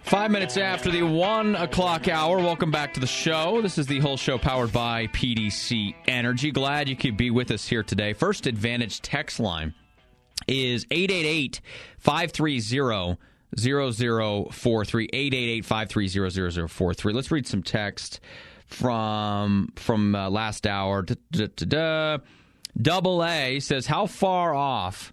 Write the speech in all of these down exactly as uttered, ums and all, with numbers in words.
Five minutes after the one o'clock hour. Welcome back to the show. This is the whole show powered by P D C Energy. Glad you could be with us here today. First Advantage text line is eight eight eight, five three zero, zero zero four three. eight eight eight, five three zero, zero zero four three. Let's read some text from from uh, last hour. Da, da, da, da. Double A says, how far off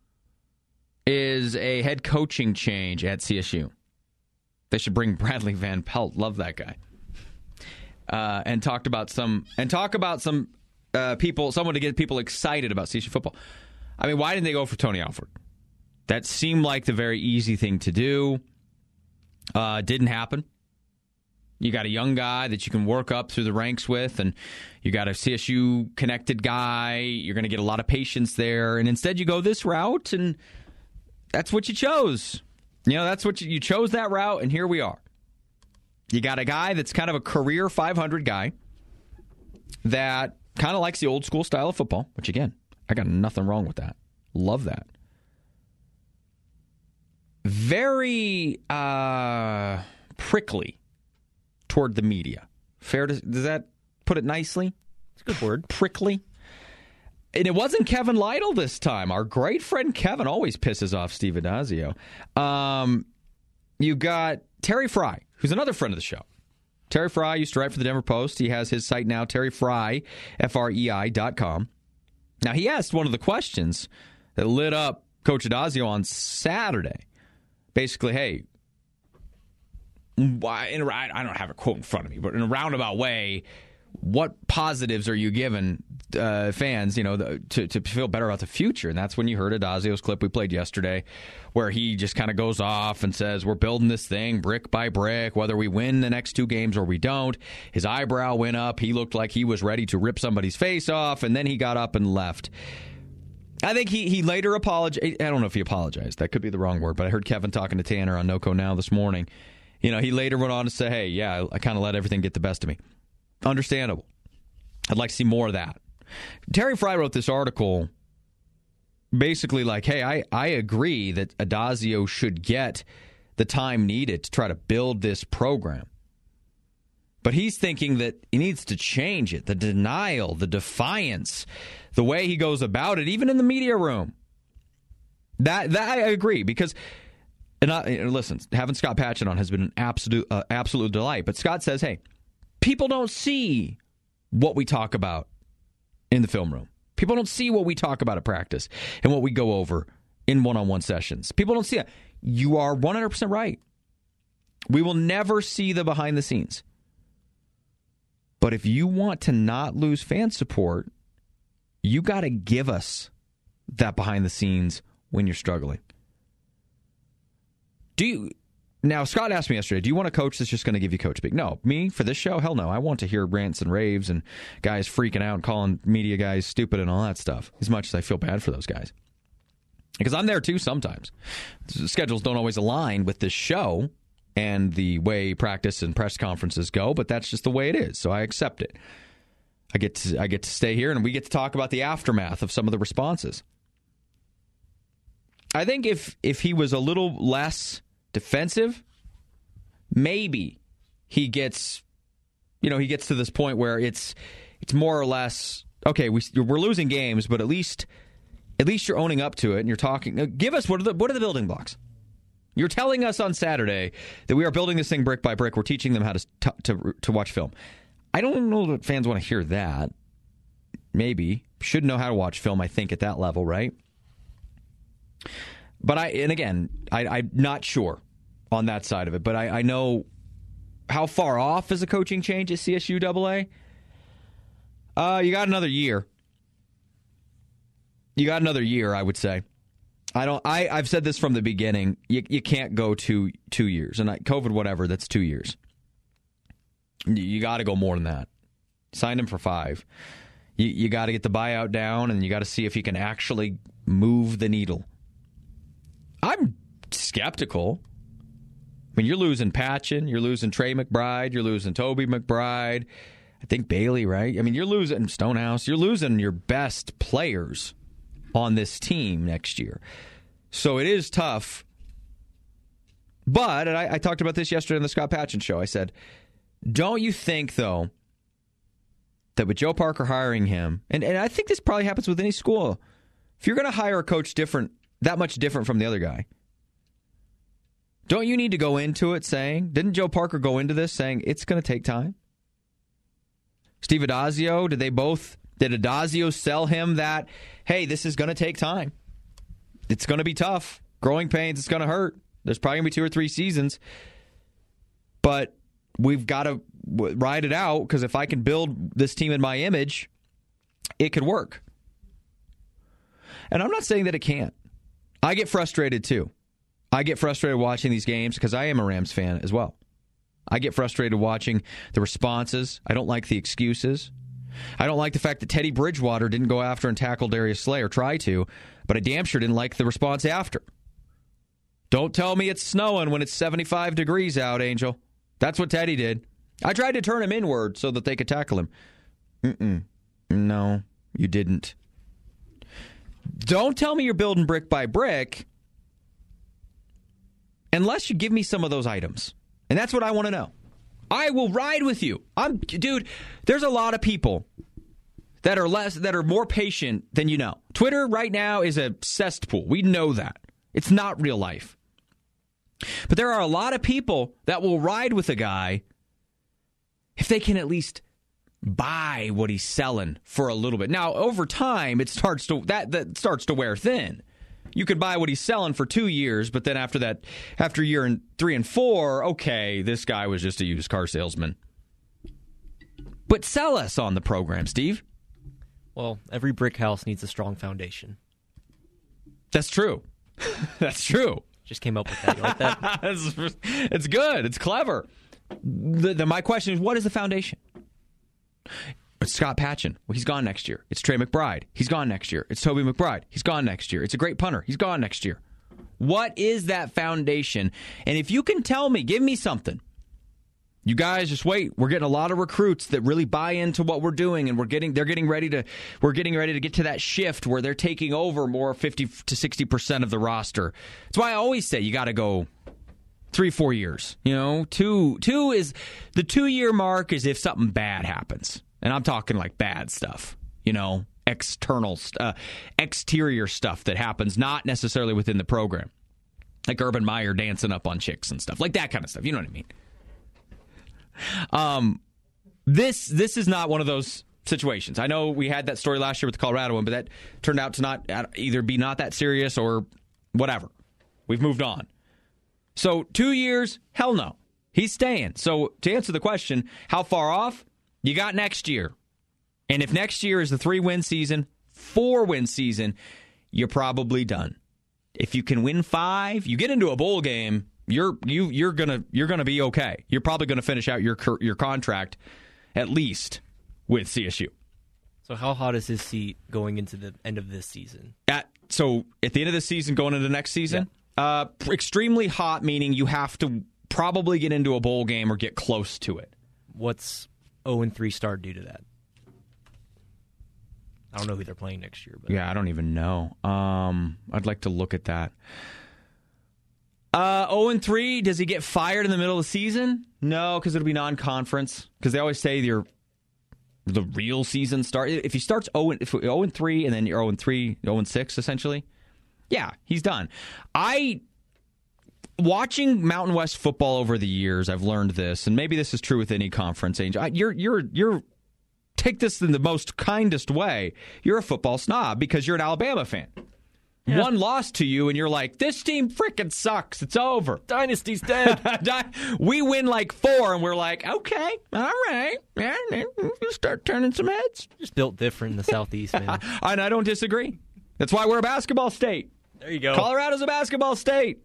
is a head coaching change at C S U? They should bring Bradley Van Pelt. Love that guy. Uh, and talked about some and talk about some uh, people, someone to get people excited about C S U football. I mean, why didn't they go for Tony Alford? That seemed like the very easy thing to do. Uh, didn't happen. You got a young guy that you can work up through the ranks with, and you got a C S U connected guy. You're going to get a lot of patience there, and instead you go this route, and that's what you chose. You know, that's what you, you chose that route, and here we are. You got a guy that's kind of a career five hundred guy that kind of likes the old school style of football, which, again, I got nothing wrong with that. Love that. Very uh, prickly toward the media. Fair to, does that put it nicely? It's a good word. Prickly. And it wasn't Kevin Lytle this time. Our great friend Kevin always pisses off Steve Adazio. Um, you got Terry Fry, who's another friend of the show. Terry Fry used to write for the Denver Post. He has his site now, Terry Fry, F R E I dot com. Now, he asked one of the questions that lit up Coach Adazio on Saturday. Basically, hey, why, in a, I don't have a quote in front of me, but in a roundabout way, what positives are you giving uh, fans, you know, the, to, to feel better about the future? And that's when you heard Adazio's clip we played yesterday, where he just kind of goes off and says, we're building this thing brick by brick, whether we win the next two games or we don't. His eyebrow went up. He looked like he was ready to rip somebody's face off, and then he got up and left. I think he, he later apologized. I don't know if he apologized. That could be the wrong word, but I heard Kevin talking to Tanner on NoCo Now this morning. You know, he later went on to say, hey, yeah, I, I kind of let everything get the best of me. Understandable. I'd like to see more of that. Terry Fry wrote this article basically like, hey, I, I agree that Adazio should get the time needed to try to build this program. But he's thinking that he needs to change it. The denial, the defiance, the way he goes about it, even in the media room. That, that I agree, because... And, I, and listen, having Scott Patchen on has been an absolute uh, absolute delight. But Scott says, hey, people don't see what we talk about in the film room. People don't see what we talk about at practice and what we go over in one-on-one sessions. People don't see it. You are one hundred percent right. We will never see the behind the scenes. But if you want to not lose fan support, you got to give us that behind the scenes when you're struggling. Do you now? Scott asked me yesterday, do you want a coach that's just going to give you coach speak? No, me for this show, hell no. I want to hear rants and raves and guys freaking out and calling media guys stupid and all that stuff. As much as I feel bad for those guys, because I'm there too sometimes. The schedules don't always align with this show and the way practice and press conferences go, but that's just the way it is. So I accept it. I get to I get to stay here and we get to talk about the aftermath of some of the responses. I think if if he was a little less defensive, maybe he gets, you know, he gets to this point where it's it's more or less okay. We we're losing games, but at least at least you're owning up to it and you're talking. Give us what are the what are the building blocks? You're telling us on Saturday that we are building this thing brick by brick. We're teaching them how to to to, to watch film. I don't know that fans want to hear that. Maybe should know how to watch film. I think at that level, right? But I, and again, I, I'm not sure on that side of it, but I, I know how far off is a coaching change at C S U double A. Uh, you got another year. You got another year, I would say. I don't. I, I've said this from the beginning. You, you can't go two two years, and I, COVID, whatever. That's two years. You, you got to go more than that. Signed him for five. You, you got to get the buyout down, and you got to see if he can actually move the needle. I'm skeptical. I mean, you're losing Patchen, you're losing Trey McBride, you're losing Toby McBride, I think Bailey, right? I mean, you're losing Stonehouse, you're losing your best players on this team next year. So it is tough But, and I, I talked about this yesterday on the Scott Patchen show, I said, don't you think, though, that with Joe Parker hiring him, and, and I think this probably happens with any school, if you're going to hire a coach different, that much different from the other guy, don't you need to go into it saying, didn't Joe Parker go into this saying it's going to take time? Steve Addazio, did they both, did Addazio sell him that, hey, this is going to take time. It's going to be tough. Growing pains, it's going to hurt. There's probably going to be two or three seasons. But we've got to ride it out because if I can build this team in my image, it could work. And I'm not saying that it can't. I get frustrated too. I get frustrated watching these games because I am a Rams fan as well. I get frustrated watching the responses. I don't like the excuses. I don't like the fact that Teddy Bridgewater didn't go after and tackle Darius Slay or try to, but I damn sure didn't like the response after. Don't tell me it's snowing when it's seventy-five degrees out, Angel. That's what Teddy did. I tried to turn him inward so that they could tackle him. Mm-mm. No, you didn't. Don't tell me you're building brick by brick unless you give me some of those items. And that's what I want to know. I will ride with you. I'm, dude, there's a lot of people that are less that are more patient than you know. Twitter right now is a cesspool. We know that. It's not real life. But there are a lot of people that will ride with a guy if they can at least buy what he's selling for a little bit. Now, over time, it starts to that that starts to wear thin. You could buy what he's selling for two years, but then after that, after year and three and four, okay, this guy was just a used car salesman. But sell us on the program, Steve. Well, every brick house needs a strong foundation. That's true. That's true. Just came up with that. You like that? it's, it's good. It's clever. The, the, my question is, what is the foundation? It's Scott Patchen. Well, he's gone next year. It's Trey McBride. He's gone next year. It's Toby McBride. He's gone next year. It's a great punter. He's gone next year. What is that foundation? And if you can tell me, give me something. You guys just wait. We're getting a lot of recruits that really buy into what we're doing, and we're getting they're getting ready to we're getting ready to get to that shift where they're taking over more fifty to sixty percent of the roster. That's why I always say you got to go three, four years. You know, two two is the two year mark is if something bad happens, and I'm talking like bad stuff. You know, external, uh, exterior stuff that happens, not necessarily within the program, like Urban Meyer dancing up on chicks and stuff, like that kind of stuff. You know what I mean? Um, this this is not one of those situations. I know we had that story last year with the Colorado one, but that turned out to not either be not that serious or whatever. We've moved on. So two years, hell no. He's staying. So to answer the question, how far off? You got next year. And if next year is the three-win season, four-win season, you're probably done. If you can win five, you get into a bowl game, You're you you're gonna you're gonna be okay. You're probably gonna finish out your your contract at least with C S U. So how hot is his seat going into the end of this season? At so at the end of the season, going into next season, yeah. uh, extremely hot. Meaning you have to probably get into a bowl game or get close to it. What's zero and three start do to that? I don't know who they're playing next year. But yeah, I don't even know. Um, I'd like to look at that. Uh, zero and three, does he get fired in the middle of the season? No, because it'll be non-conference. Because they always say your the real season start. If he starts zero and three and then you're zero and three, zero and six, essentially, yeah, he's done. I watching Mountain West football over the years, I've learned this, and maybe this is true with any conference. Angel, you're you're you're take this in the most kindest way. You're a football snob because you're an Alabama fan. Yeah. One loss to you, and you're like, this team freaking sucks. It's over. Dynasty's dead. We win like four, and we're like, okay, all right. Yeah, you start turning some heads. Just built different in the Southeast, man. And I don't disagree. That's why we're a basketball state. There you go. Colorado's a basketball state.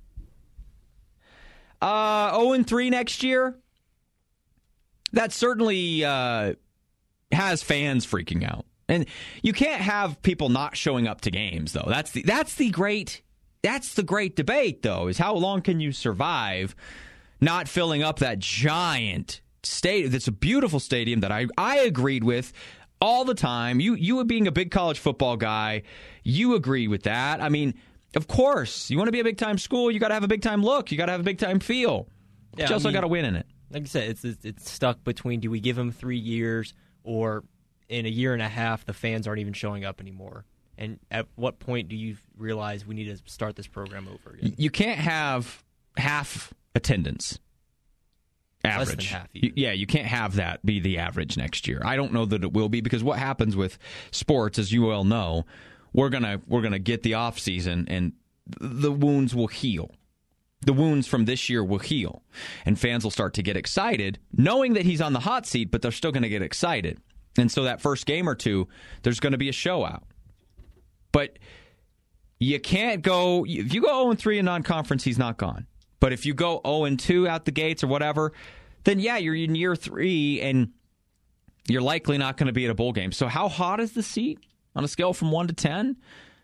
Uh, zero and three next year. That certainly uh, has fans freaking out. And you can't have people not showing up to games, though. That's the that's the great that's the great debate, though, is how long can you survive not filling up that giant stadium? That's a beautiful stadium that I, I agreed with all the time. You you being a big college football guy, you agreed with that. I mean, Of course. You want to be a big-time school, you got to have a big-time look. You got to have a big-time feel. Yeah, but you also I mean, got to win in it. Like I said, it's, it's it's stuck between do we give him three years or in a year and a half the fans aren't even showing up anymore. And at what point do you realize we need to start this program over again? You can't have half attendance. Average. Less than half You- even. yeah, you can't have that be the average next year. I don't know that it will be, because what happens with sports, as you well know, we're gonna we're gonna get the off season and the wounds will heal. The wounds from this year will heal, and fans will start to get excited, knowing that he's on the hot seat, but they're still going to get excited. And so that first game or two, there's going to be a show out. But you can't go, if you go oh and three in non-conference, he's not gone. But if you go oh and two out the gates or whatever, then yeah, you're in year three, and you're likely not going to be at a bowl game. So how hot is the seat on a scale from one to ten?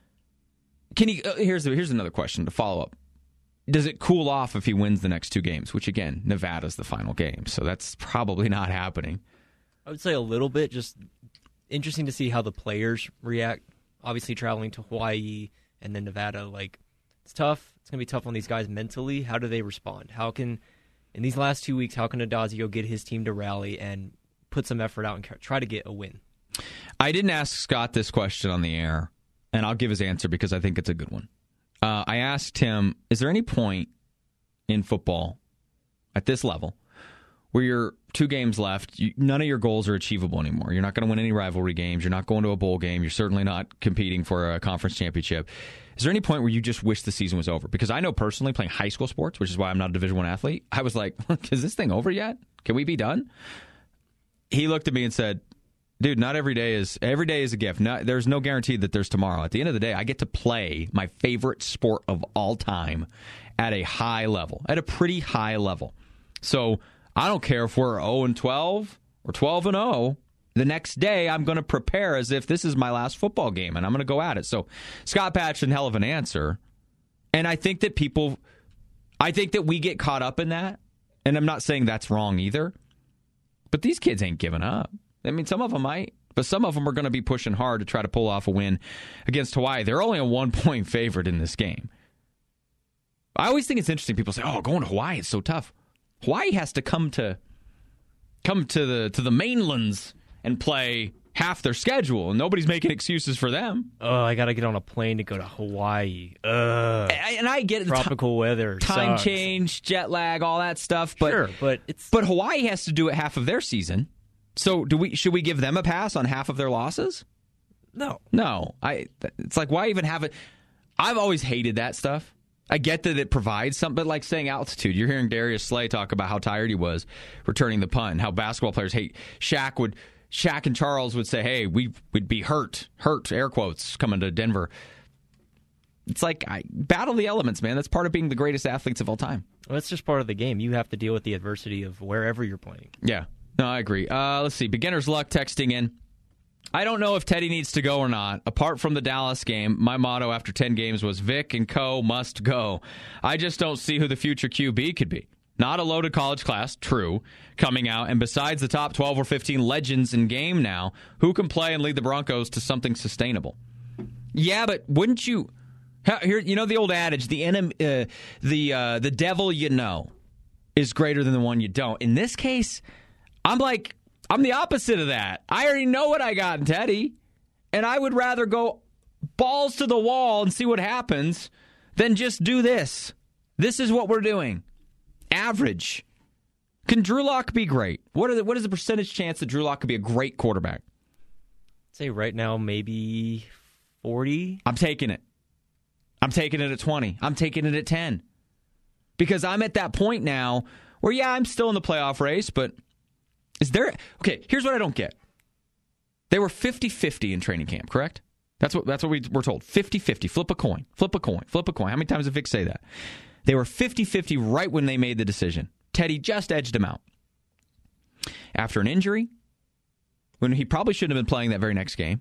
Can he? Uh, here's here's another question to follow up. Does it cool off if he wins the next two games? Which, again, Nevada's the final game, so that's probably not happening. I would say a little bit. Just interesting to see how the players react. Obviously, traveling to Hawaii and then Nevada, like it's tough. It's gonna be tough on these guys mentally. How do they respond? How can in these last two weeks? How can Adazio get his team to rally and put some effort out and try to get a win? I didn't ask Scott this question on the air, and I'll give his answer because I think it's a good one. Uh, I asked him, is there any point in football at this level where you're two games left, you, none of your goals are achievable anymore? You're not going to win any rivalry games. You're not going to a bowl game. You're certainly not competing for a conference championship. Is there any point where you just wish the season was over? Because I know personally, playing high school sports, which is why I'm not a Division I athlete, I was like, is this thing over yet? Can we be done? He looked at me and said, dude, not every day is every day is a gift. Not, there's no guarantee that there's tomorrow. At the end of the day, I get to play my favorite sport of all time at a high level, at a pretty high level. So I don't care if we're oh and twelve or twelve and oh. The next day, I'm going to prepare as if this is my last football game, and I'm going to go at it. So Scott Patchen, hell of an answer. And I think that people, I think that we get caught up in that. And I'm not saying that's wrong either. But these kids ain't giving up. I mean, some of them might, but some of them are going to be pushing hard to try to pull off a win against Hawaii. They're only a one-point favorite in this game. I always think it's interesting. People say, "Oh, going to Hawaii is so tough." Hawaii has to come to come to the to the mainlands and play half their schedule, and nobody's making excuses for them. Oh, I got to get on a plane to go to Hawaii. Ugh. And I get it. Tropical weather, time sucks. change, jet lag, all that stuff. But Sure, but it's but Hawaii has to do it half of their season. So do we? Should we give them a pass on half of their losses? no. No. I. It's like, why even have it? I've always hated that stuff. I get that it provides something, but like saying altitude. You're hearing Darius Slay talk about how tired he was returning the punt, and how basketball players hate. Shaq would, Shaq and Charles would say, "Hey, we would be hurt, hurt," air quotes, coming to Denver. It's like, I, battle the elements, man. That's part of being the greatest athletes of all time. Well, that's just part of the game. You have to deal with the adversity of wherever you're playing. Yeah. No, I agree. Uh, let's see. Beginner's luck texting in. I don't know if Teddy needs to go or not. Apart from the Dallas game, my motto after ten games was Vic and co must go. I just don't see who the future Q B could be. Not a loaded college class, true, coming out. And besides the top twelve or fifteen legends in game now, who can play and lead the Broncos to something sustainable? Yeah, but wouldn't you... Here, you know the old adage, the enemy, uh, the uh, the devil you know is greater than the one you don't. In this case, I'm like, I'm the opposite of that. I already know what I got in Teddy, and I would rather go balls to the wall and see what happens than just do this. This is what we're doing. Average. Can Drew Lock be great? What are the, what is the percentage chance that Drew Lock could be a great quarterback? I'd say right now maybe forty. I'm taking it. I'm taking it at twenty. I'm taking it at ten. Because I'm at that point now where, yeah, I'm still in the playoff race, but is there... Okay, here's what I don't get. They were fifty-fifty in training camp, correct? That's what that's what we were told. fifty-fifty. Flip a coin. Flip a coin. Flip a coin. How many times did Vic say that? They were fifty-fifty right when they made the decision. Teddy just edged him out. After an injury, when he probably shouldn't have been playing that very next game,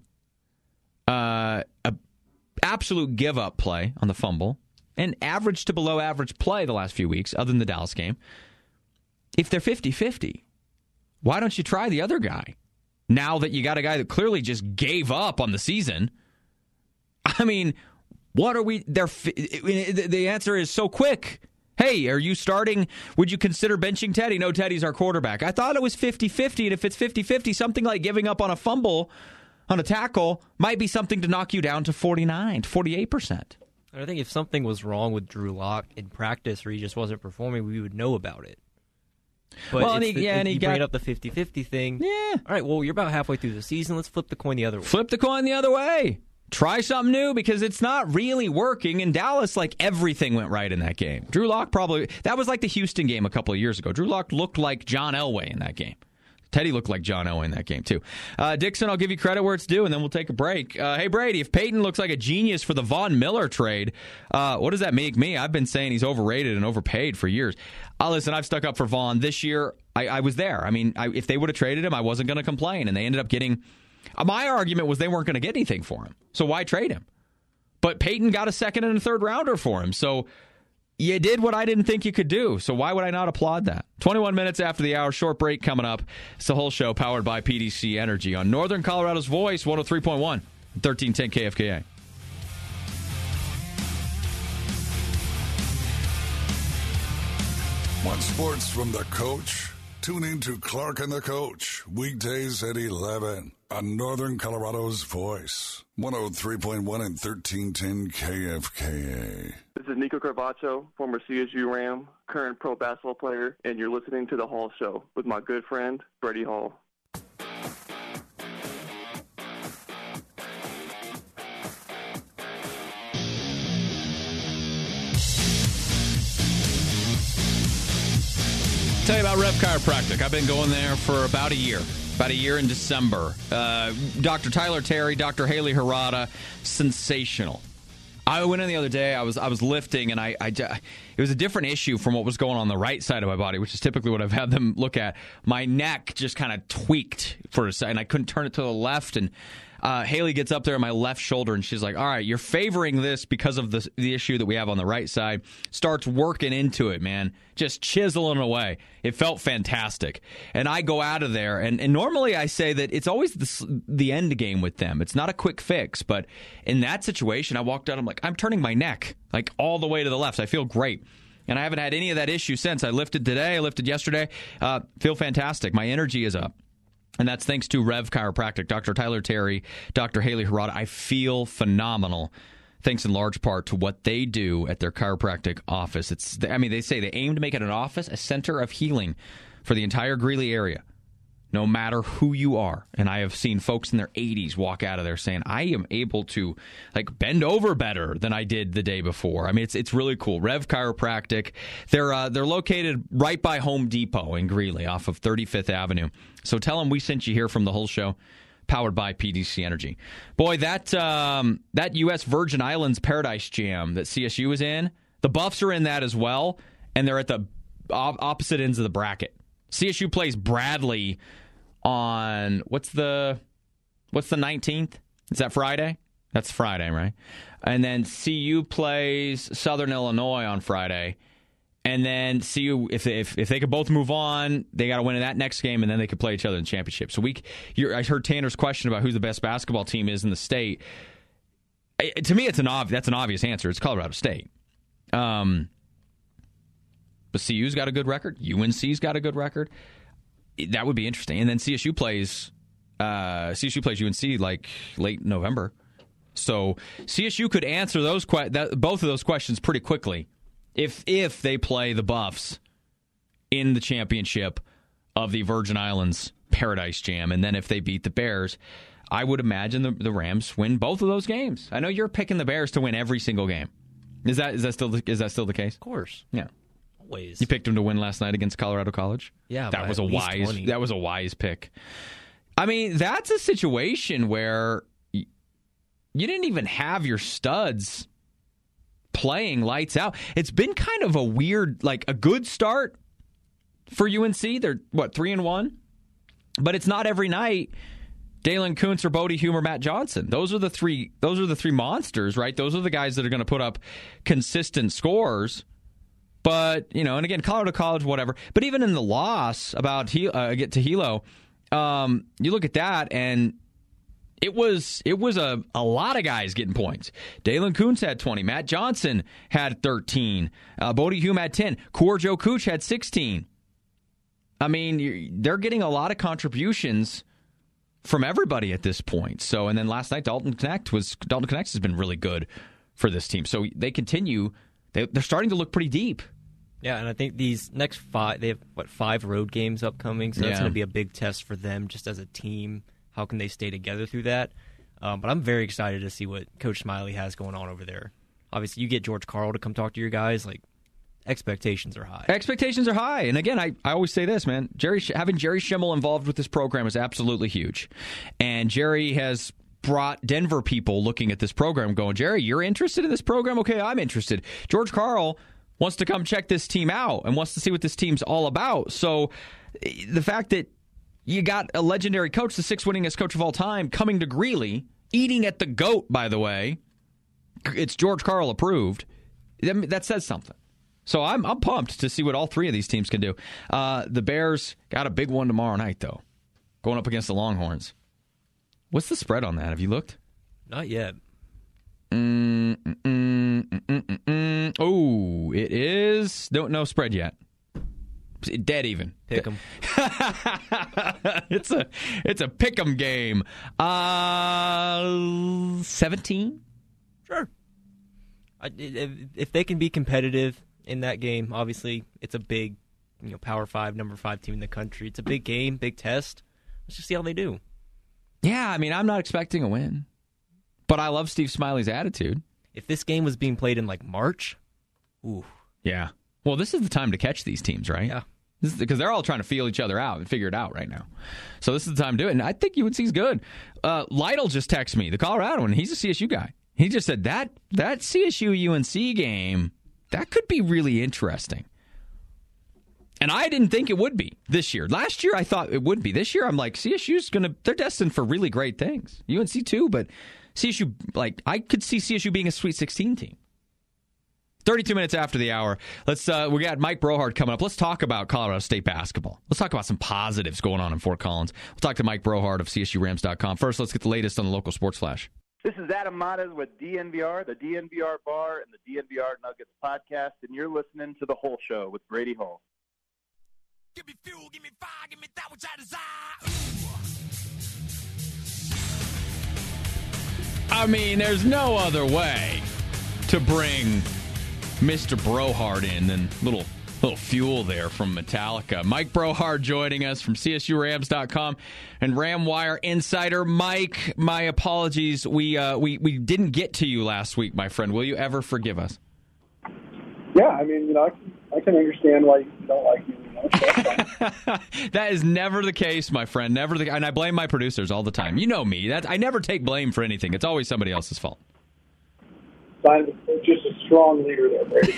uh, a absolute give-up play on the fumble, and average to below average play the last few weeks, other than the Dallas game. If they're fifty-fifty, why don't you try the other guy? Now that you got a guy that clearly just gave up on the season. I mean, What are we? They're, the answer is so quick. Hey, are you starting? Would you consider benching Teddy? No, Teddy's our quarterback. I thought it was fifty-fifty, and if it's fifty-fifty, something like giving up on a fumble, on a tackle, might be something to knock you down to forty-nine, forty-eight percent. I think if something was wrong with Drew Lock in practice or he just wasn't performing, we would know about it. But well, and he, the, yeah, and he you got, bring up the fifty-fifty thing. Yeah. All right, well, you're about halfway through the season. Let's flip the coin the other way. Flip the coin the other way. Try something new because it's not really working. In Dallas, like, everything went right in that game. Drew Lock probably, that was like the Houston game a couple of years ago. Drew Lock looked like John Elway in that game. Teddy looked like John Elway in that game, too. Uh, Dixon, I'll give you credit where it's due, and then we'll take a break. Uh, hey, Brady, if Peyton looks like a genius for the Von Miller trade, uh, what does that make me? I've been saying he's overrated and overpaid for years. Uh, listen, I've stuck up for Von. This year, I, I was there. I mean, I, if they would have traded him, I wasn't going to complain, and they ended up getting... Uh, my argument was they weren't going to get anything for him, so why trade him? But Peyton got a second and a third rounder for him, so... You did what I didn't think you could do, so why would I not applaud that? twenty-one minutes after the hour, short break coming up. It's the whole show powered by P D C Energy on Northern Colorado's Voice, one oh three point one, thirteen ten K F K A. Want sports from the coach? Tune in to Clark and the Coach, weekdays at eleven on Northern Colorado's Voice, one oh three point one and thirteen ten K F K A. This is Nico Carvacho, former C S U Ram, current pro basketball player, and you're listening to The Hall Show with my good friend, Brady Hall. Tell you about Rev Chiropractic. I've been going there for about a year. About a year in December. Uh, Doctor Tyler Terry, Doctor Haley Harada, sensational. I went in the other day. I was I was lifting, and I, I it was a different issue from what was going on the right side of my body, which is typically what I've had them look at. My neck just kind of tweaked for a second. I couldn't turn it to the left, and uh, Haley gets up there on my left shoulder, and she's like, "All right, you're favoring this because of the the issue that we have on the right side." Starts working into it, man, just chiseling away. It felt fantastic, and I go out of there, and, and normally I say that it's always the the end game with them. It's not a quick fix, but in that situation, I walked out. I'm like, I'm turning my neck like all the way to the left. I feel great. And I haven't had any of that issue since. I lifted today. I lifted yesterday. Uh, feel fantastic. My energy is up. And that's thanks to Rev Chiropractic, Doctor Tyler Terry, Doctor Haley Harada. I feel phenomenal, thanks in large part to what they do at their chiropractic office. It's, I mean, they say they aim to make it an office, a center of healing for the entire Greeley area, no matter who you are. And I have seen folks in their eighties walk out of there saying, I am able to like bend over better than I did the day before. I mean, it's it's really cool. Rev Chiropractic. They're uh, they're located right by Home Depot in Greeley off of thirty-fifth Avenue. So tell them we sent you here from the whole show, powered by P D C Energy. Boy, that um, that U S Virgin Islands Paradise Jam that C S U is in, the Buffs are in that as well, and they're at the op- opposite ends of the bracket. C S U plays Bradley on what's the what's the nineteenth? Is that Friday? That's Friday, right? And then C U plays Southern Illinois on Friday. And then C U, if if if they could both move on, they got to win in that next game, and then they could play each other in the championship. So we, you're, I heard Tanner's question about who the best basketball team is in the state. I, to me, it's an ob- that's an obvious answer. It's Colorado State. Um, but C U's got a good record. U N C's got a good record. That would be interesting. And then C S U plays uh, C S U plays U N C like late November. So C S U could answer those que- that, both of those questions pretty quickly if if they play the Buffs in the championship of the Virgin Islands Paradise Jam. And then if they beat the Bears, I would imagine the, the Rams win both of those games. I know you're picking the Bears to win every single game. Is that is that still the, is that still the case? Of course. Yeah. Always. You picked them to win last night against Colorado College? Yeah, that was a wise twenty. That was a wise pick. I mean, that's a situation where y- you didn't even have your studs playing lights out. It's been kind of a weird, like a good start for U N C. They're what, three and one? But it's not every night. Dalen Kuntz or Bodie Hume, Matt Johnson. Those are the three. Those are the three monsters, right? Those are the guys that are going to put up consistent scores. But you know, and again, Colorado College, whatever. But even in the loss about he, uh, get to Hilo, um, you look at that, and It was it was a, a lot of guys getting points. Dalen Kuntz had twenty. Matt Johnson had thirteen. Uh, Bodie Hume had ten. Kuor-Jo Kuch had sixteen. I mean, they're getting a lot of contributions from everybody at this point. So, and then last night, Dalton Knecht was Dalton Knecht has been really good for this team. So they continue. They, they're starting to look pretty deep. Yeah, and I think these next five, they have, what, five road games upcoming, so that's Yeah. going to be a big test for them just as a team. How can they stay together through that? Um, but I'm very excited to see what Coach Smiley has going on over there. Obviously, you get George Karl to come talk to your guys, like, expectations are high. Expectations are high. And again, I, I always say this, man. Jerry having Jerry Schimmel involved with this program is absolutely huge. And Jerry has brought Denver people looking at this program going, Jerry, you're interested in this program? Okay, I'm interested. George Karl wants to come check this team out and wants to see what this team's all about. So the fact that you got a legendary coach, the sixth winningest coach of all time, coming to Greeley, eating at the GOAT, by the way, it's George Karl approved, that says something. So I'm I'm pumped to see what all three of these teams can do. Uh, the Bears got a big one tomorrow night, though, going up against the Longhorns. What's the spread on that? Have you looked? Not yet. Mm, mm, mm, mm, mm, mm. Oh, it is. No, no spread yet. Dead even. Pick 'em. it's a it's a pick 'em game. Uh, seventeen. Sure. I, if, if they can be competitive in that game, obviously it's a big, you know, Power Five, number five team in the country. It's a big game, big test. Let's just see how they do. Yeah, I mean, I'm not expecting a win, but I love Steve Smiley's attitude. If this game was being played in like March, ooh. Yeah. Well, this is the time to catch these teams, right? Yeah. This is because they're all trying to feel each other out and figure it out right now. So this is the time to do it. And I think U N C's good. Uh, Lytle just texted me, the Colorado one. He's a C S U guy. He just said that that C S U U N C game, that could be really interesting. And I didn't think it would be this year. Last year I thought it would be. This year I'm like, C S U's going to, they're destined for really great things. U N C too, but C S U, like, I could see C S U being a Sweet sixteen team. thirty-two minutes after the hour. Let's. Uh, we got Mike Brohard coming up. Let's talk about Colorado State basketball. Let's talk about some positives going on in Fort Collins. We'll talk to Mike Brohard of C S U Rams dot com. First, let's get the latest on the local sports flash. This is Adam Matas with D N V R, the D N V R Bar, and the D N V R Nuggets podcast, and you're listening to The Whole Show with Brady Hall. Give me fuel, give me fire, give me that which I desire. I mean, there's no other way to bring Mister Brohard in than little little fuel there from Metallica. Mike Brohard joining us from C S U Rams dot com and RamWire Insider. Mike, my apologies. We uh, we we didn't get to you last week, my friend. Will you ever forgive us? Yeah, I mean, you know, I can, I can understand why you don't like me. You know, so that's fine. That is never the case, my friend. Never the, and I blame my producers all the time. You know me. That I never take blame for anything. It's always somebody else's fault. I'm just a strong leader there, Brady.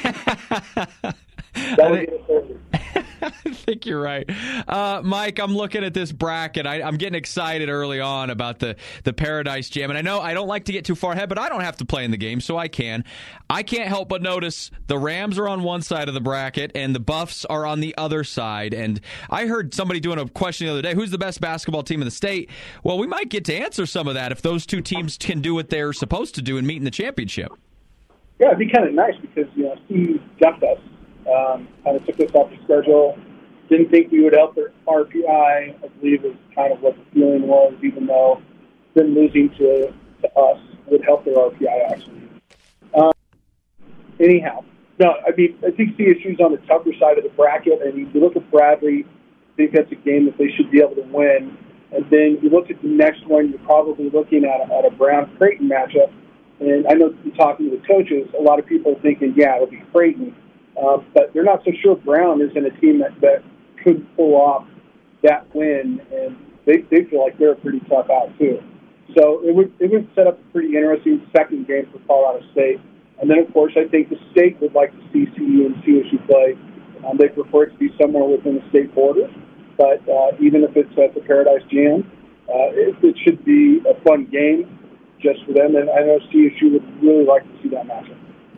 That would be the perfect. I think you're right. Uh, Mike, I'm looking at this bracket. I, I'm getting excited early on about the, the Paradise Jam. And I know I don't like to get too far ahead, but I don't have to play in the game, so I can. I can't help but notice the Rams are on one side of the bracket and the Buffs are on the other side. And I heard somebody doing a question the other day, who's the best basketball team in the state? Well, we might get to answer some of that if those two teams can do what they're supposed to do and meet in the championship. Yeah, it'd be kind of nice because, you know, Steve dumped us. Um, kind of took us off the schedule. Didn't think we would help their R P I. I believe is kind of what the feeling was, even though them losing to, to us would help their R P I, actually. Um, anyhow, no, I mean, I think C S U's on the tougher side of the bracket. I mean, you look at Bradley, I think that's a game that they should be able to win. And then you look at the next one, you're probably looking at a, at a Brown-Creighton matchup. And I know talking to the coaches, a lot of people are thinking, yeah, it'll be Creighton. Um, but they're not so sure Brown is in a team that, that could pull off that win, and they, they feel like they're a pretty tough out, too. So it would it would set up a pretty interesting second game for Colorado State. And then, of course, I think the state would like to see C U and C S U play. Um, they prefer it to be somewhere within the state borders. But uh, even if it's at the Paradise Jam, uh, it, it should be a fun game just for them. And I know C S U would really like to see that matchup.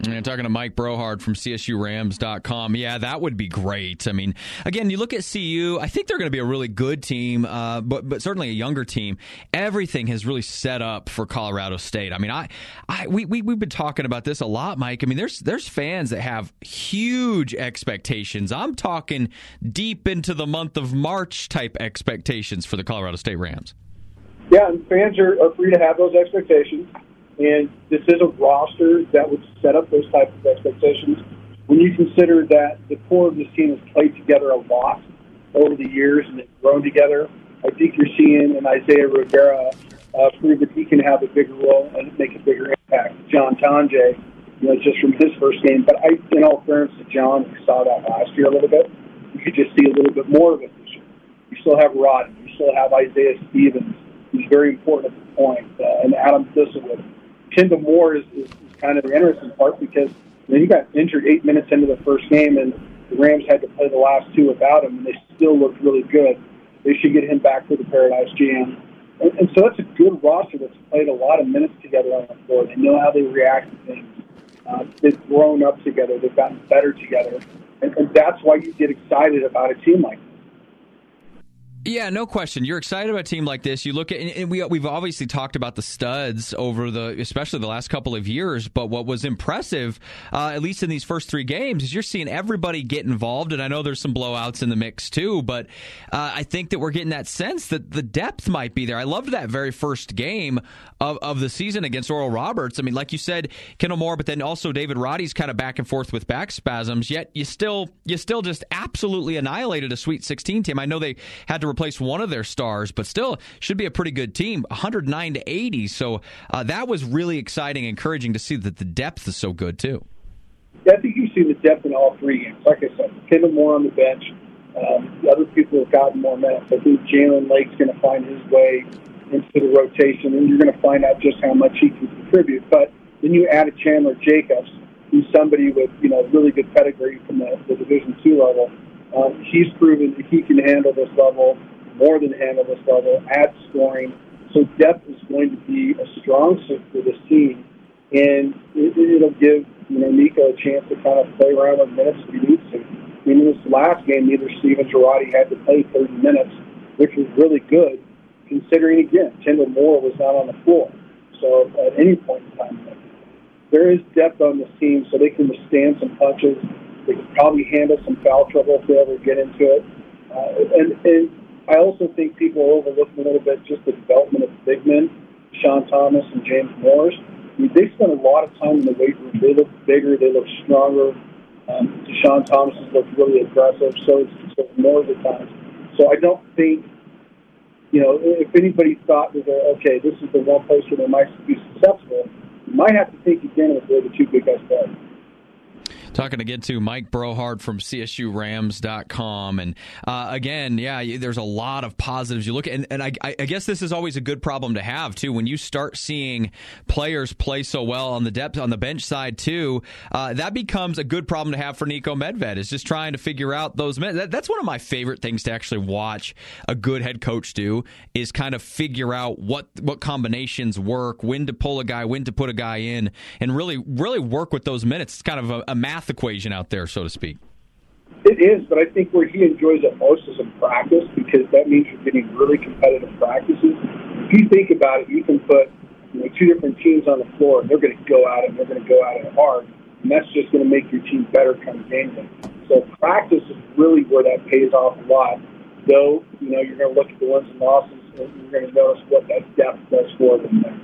Yeah, talking to Mike Brohard from C S U Rams dot com. Yeah, that would be great. I mean, again, you look at C U, I think they're going to be a really good team, uh, but but certainly a younger team. Everything has really set up for Colorado State. I mean, I, I we, we, we've been talking about this a lot, Mike. I mean, there's there's fans that have huge expectations. I'm talking deep into the month of March type expectations for the Colorado State Rams. Yeah, and fans are, are free to have those expectations. And this is a roster that would set up those types of expectations. When you consider that the core of this team has played together a lot over the years and they've grown together, I think you're seeing an Isaiah Rivera uh, prove that he can have a bigger role and make a bigger impact. John Tonje, you know, just from his first game. But I, in all fairness to John, we saw that last year a little bit. You could just see a little bit more of it this year. You still have Rodney. You still have Isaiah Stevens, who's very important at the point, uh, and Adam Thistlewood. Kendall Moore is, is, is kind of the interesting part because you know, he got injured eight minutes into the first game, and the Rams had to play the last two without him, and they still looked really good. They should get him back for the Paradise Jam. And, and so that's a good roster that's played a lot of minutes together on the floor. They know how they react to things. Uh, they've grown up together. They've gotten better together. And, and that's why you get excited about a team like this. Yeah, no question. You're excited about a team like this. You look at, and we we've obviously talked about the studs over the, especially the last couple of years. But what was impressive, uh, at least in these first three games, is you're seeing everybody get involved. And I know there's some blowouts in the mix too. But uh, I think that we're getting that sense that the depth might be there. I loved that very first game of, of the season against Oral Roberts. I mean, like you said, Kendall Moore, but then also David Roddy's kind of back and forth with back spasms. Yet you still you still just absolutely annihilated a Sweet sixteen team. I know they had to replace one of their stars, but still should be a pretty good team, one hundred nine to eighty. So uh, that was really exciting, encouraging to see that the depth is so good too. Yeah, I think you've seen the depth in all three games. Like I said, Kendall Moore on the bench. Um, the other people have gotten more minutes. I think Jalen Lake's going to find his way into the rotation, and you're going to find out just how much he can contribute. But then you add a Chandler Jacobs, who's somebody with you know really good pedigree from the, the Division two level. Um, he's proven that he can handle this level, more than handle this level, add scoring. So depth is going to be a strong suit for this team, and it, it'll give you know Nico a chance to kind of play around with minutes if he needs to. I mean, in this last game, neither Stevens or Roddy had to play thirty minutes, which was really good, considering, again, Kendall Moore was not on the floor. So at any point in time, there is depth on this team, so they can withstand some punches. They can probably handle some foul trouble if they ever get into it. Uh, and, and I also think people are overlooking a little bit just the development of the big men, Sean Thomas and James Morris. I mean, they spent a lot of time in the weight room. They look bigger. They look stronger. Um, Sean Thomas has looked really aggressive. So it's so Morris at times. So I don't think, you know, if anybody thought that, okay, this is the one place where they might be successful, you might have to think again if they're the two big guys play. Talking again to Mike Brohard from C S U Rams dot com. And uh, again, yeah, there's a lot of positives. You look at, and, and I, I guess this is always a good problem to have, too. When you start seeing players play so well on the depth, on the bench side, too, uh, that becomes a good problem to have for Nico Medved, is just trying to figure out those men. That, that's one of my favorite things to actually watch a good head coach do, is kind of figure out what, what combinations work, when to pull a guy, when to put a guy in, and really, really work with those minutes. It's kind of a, a math equation out there, so to speak. It is, but I think where he enjoys it most is in practice, because that means you're getting really competitive practices. If you think about it, you can put you know, two different teams on the floor, and they're going to go at it, and they're going to go at it hard, and that's just going to make your team better come game day. So practice is really where that pays off a lot. Though, you know, you're going to look at the wins and losses, and you're going to notice what that depth does for them there.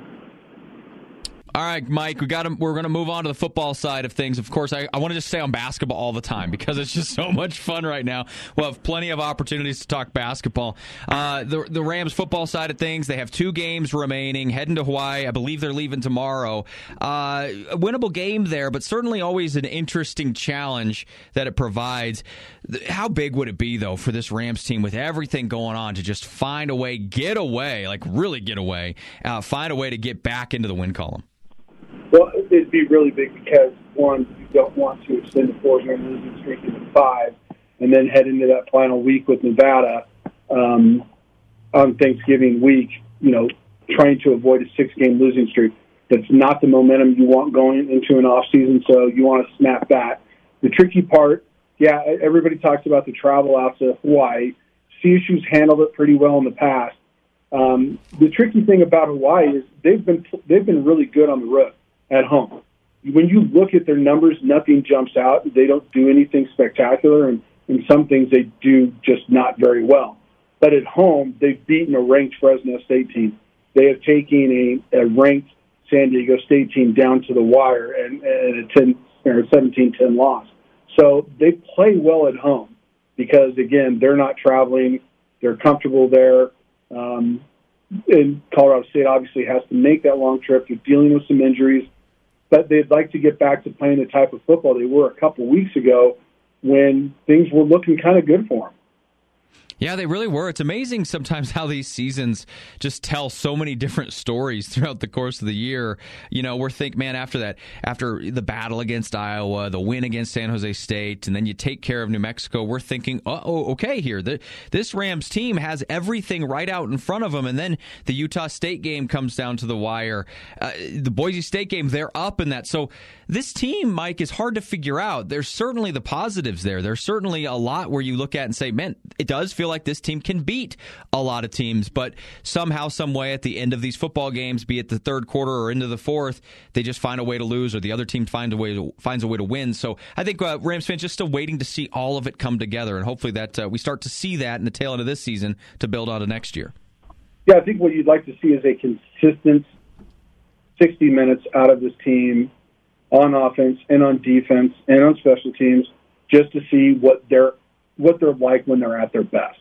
All right, Mike, we got to, we're going to move on to the football side of things. Of course, I, I want to just stay on basketball all the time because it's just so much fun right now. We'll have plenty of opportunities to talk basketball. Uh, the, the Rams football side of things, they have two games remaining, heading to Hawaii. I believe they're leaving tomorrow. Uh, a winnable game there, but certainly always an interesting challenge that it provides. How big would it be, though, for this Rams team with everything going on to just find a way, get away, like really get away, uh, find a way to get back into the win column? Well, it'd be really big because, one, you don't want to extend the four-game losing streak to five and then head into that final week with Nevada um, on Thanksgiving week, you know, trying to avoid a six-game losing streak. That's not the momentum you want going into an off season, so you want to snap that. The tricky part, yeah, everybody talks about the travel out to Hawaii. C S U's handled it pretty well in the past. Um, the tricky thing about Hawaii is they've been they've been really good on the road at home. When you look at their numbers, nothing jumps out. They don't do anything spectacular, and, and some things they do just not very well. But at home, they've beaten a ranked Fresno State team. They have taken a, a ranked San Diego State team down to the wire and, and a ten or seventeen ten loss. So they play well at home because, again, they're not traveling. They're comfortable there. Um, and Colorado State obviously has to make that long trip. They're dealing with some injuries. But they'd like to get back to playing the type of football they were a couple weeks ago when things were looking kind of good for them. Yeah, they really were. It's amazing sometimes how these seasons just tell so many different stories throughout the course of the year. You know, we're thinking, man, after that, after the battle against Iowa, the win against San Jose State, and then you take care of New Mexico, we're thinking, oh, okay, here, the, this Rams team has everything right out in front of them, and then the Utah State game comes down to the wire. Uh, the Boise State game, they're up in that. So this team, Mike, is hard to figure out. There's certainly the positives there. There's certainly a lot where you look at and say, man, it does feel like this team can beat a lot of teams, but somehow, some way at the end of these football games, be it the third quarter or into the fourth, they just find a way to lose, or the other team finds a way to, finds a way to win. So I think uh, Rams fans just still waiting to see all of it come together, and hopefully that uh, we start to see that in the tail end of this season to build on to next year. Yeah, I think what you'd like to see is a consistent sixty minutes out of this team on offense and on defense and on special teams, just to see what they're what they're like when they're at their best.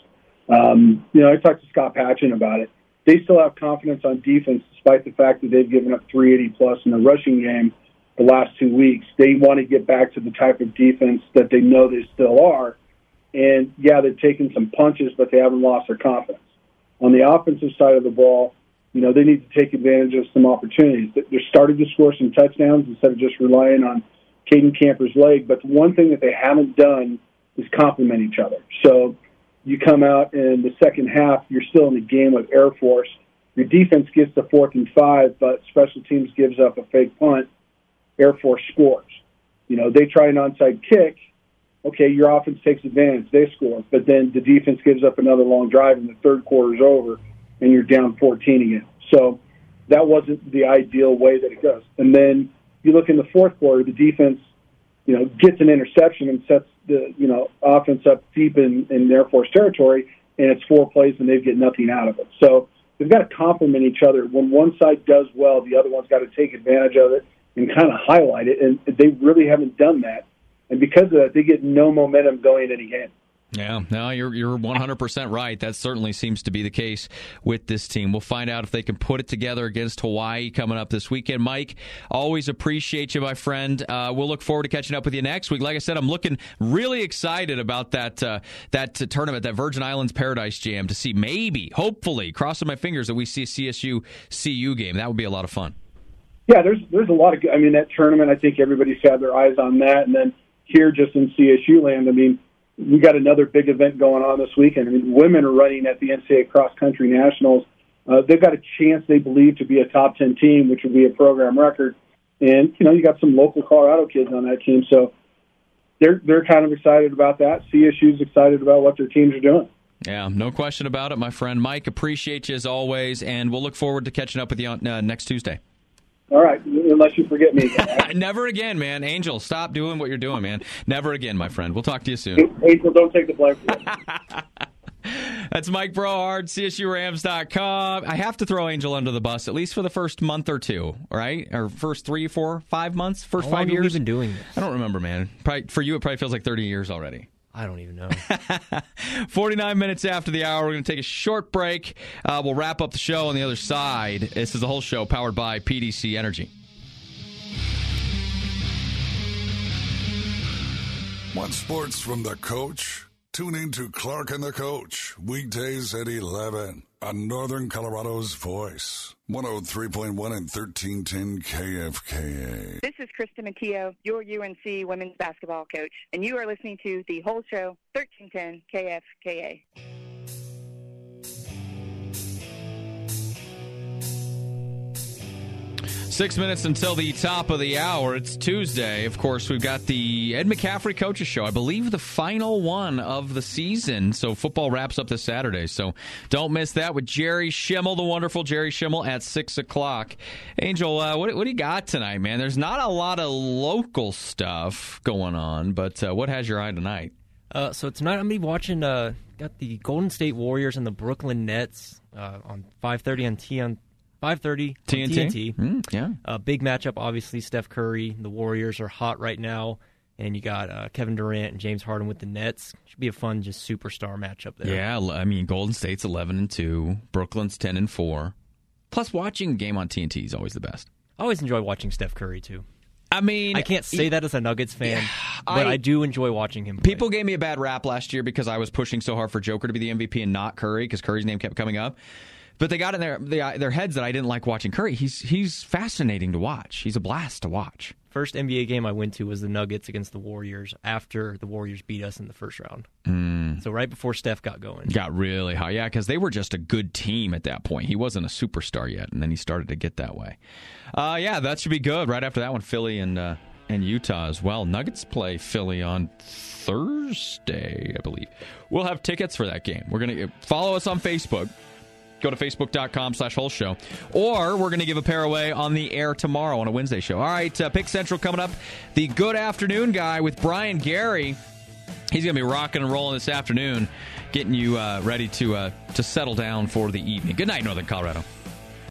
Um, you know, I talked to Scott Patchen about it. They still have confidence on defense, despite the fact that they've given up three eighty plus in the rushing game the last two weeks. They want to get back to the type of defense that they know they still are. And, yeah, they've taken some punches, but they haven't lost their confidence. On the offensive side of the ball, you know, they need to take advantage of some opportunities. They're starting to score some touchdowns instead of just relying on Caden Camper's leg. But the one thing that they haven't done is complement each other. So you come out in the second half, you're still in the game with Air Force. Your defense gets to fourth and five, but special teams gives up a fake punt. Air Force scores. You know, they try an onside kick. Okay, your offense takes advantage. They score. But then the defense gives up another long drive, and the third quarter's over, and you're down fourteen again. So that wasn't the ideal way that it goes. And then you look in the fourth quarter, the defense, you know, gets an interception and sets the, you know, offense up deep in, in Air Force territory, and it's four plays and they get nothing out of it. So they've got to complement each other. When one side does well, the other one's got to take advantage of it and kind of highlight it, and they really haven't done that. And because of that, they get no momentum going in any game. Yeah, no, you're you're one hundred percent right. That certainly seems to be the case with this team. We'll find out if they can put it together against Hawaii coming up this weekend. Mike, always appreciate you, my friend. Uh, we'll look forward to catching up with you next week. Like I said, I'm looking really excited about that uh, that tournament, that Virgin Islands Paradise Jam, to see maybe, hopefully, crossing my fingers that we see a C S U C U game. That would be a lot of fun. Yeah, there's there's a lot of good, I mean, that tournament, I think everybody's had their eyes on that. And then here just in C S U land, I mean, we got another big event going on this weekend. I mean, women are running at the N C double A Cross Country Nationals. Uh, they've got a chance, they believe, to be a top ten team, which would be a program record. And, you know, you got some local Colorado kids on that team. So they're they're kind of excited about that. C S U's excited about what their teams are doing. Yeah, no question about it, my friend. Mike, appreciate you as always, and we'll look forward to catching up with you on, uh, next Tuesday. All right, unless you forget me. Never again, man. Angel, stop doing what you're doing, man. Never again, my friend. We'll talk to you soon. Angel, don't take the blame for it. That's Mike Brohard, C S U Rams dot com. I have to throw Angel under the bus, at least for the first month or two, right? Or first three, four, five months? First How long five have years? we been doing this? I don't remember, man. Probably, for you, it probably feels like thirty years already. I don't even know. forty-nine minutes after the hour, we're going to take a short break. Uh, we'll wrap up the show on the other side. This is the whole show powered by P D C Energy. Want sports from the coach? Tune in to Clark and the Coach, weekdays at eleven on Northern Colorado's Voice, one oh three point one and thirteen ten K F K A. This is Krista Matteo, your U N C women's basketball coach, and you are listening to The Whole Show, thirteen ten K F K A. Six minutes until the top of the hour. It's Tuesday. Of course, we've got the Ed McCaffrey Coaches Show. I believe the final one of the season. So football wraps up this Saturday. So don't miss that with Jerry Schimmel, the wonderful Jerry Schimmel, at six o'clock. Angel, uh, what, what do you got tonight, man? There's not a lot of local stuff going on, but uh, what has your eye tonight? Uh, so tonight I'm going to be watching uh, got the Golden State Warriors and the Brooklyn Nets uh, on five thirty on T on five thirty T N T. T N T. Mm, yeah. A uh, big matchup, obviously. Steph Curry, the Warriors are hot right now, and you got uh, Kevin Durant and James Harden with the Nets. Should be a fun, just superstar matchup there. Yeah, I mean, Golden State's eleven and two, Brooklyn's ten and four. Plus, watching a game on T N T is always the best. I always enjoy watching Steph Curry too. I mean, I can't say that as a Nuggets fan, yeah, but I, I do enjoy watching him play. People gave me a bad rap last year because I was pushing so hard for Joker to be the M V P and not Curry because Curry's name kept coming up. But they got in their their heads that I didn't like watching Curry. He's he's fascinating to watch. He's a blast to watch. First N B A game I went to was the Nuggets against the Warriors after the Warriors beat us in the first round. Mm. So right before Steph got going. Got really high. Yeah, because they were just a good team at that point. He wasn't a superstar yet, and then he started to get that way. Uh, yeah, that should be good. Right after that one, Philly and uh, and Utah as well. Nuggets play Philly on Thursday, I believe. We'll have tickets for that game. We're going to follow us on Facebook. Go to facebook.com slash whole show. Or we're going to give a pair away on the air tomorrow on a Wednesday show. All right, uh, Pick Central coming up. The Good Afternoon Guy with Brian Gary. He's going to be rocking and rolling this afternoon, getting you uh, ready to uh, to settle down for the evening. Good night, Northern Colorado.